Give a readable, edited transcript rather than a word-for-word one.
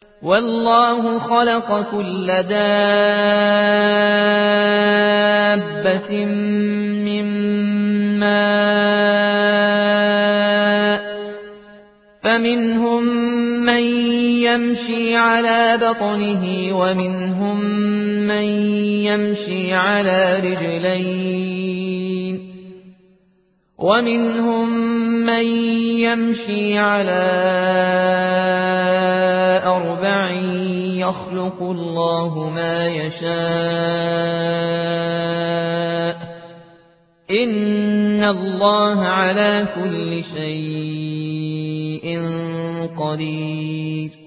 والله خلق كل دابة من ماء فمنهم من يمشي على بطنه ومنهم من يمشي على رجلين ومنهم من يمشي على 4 يخلق الله ما يشاء إن الله على كل شيء قدير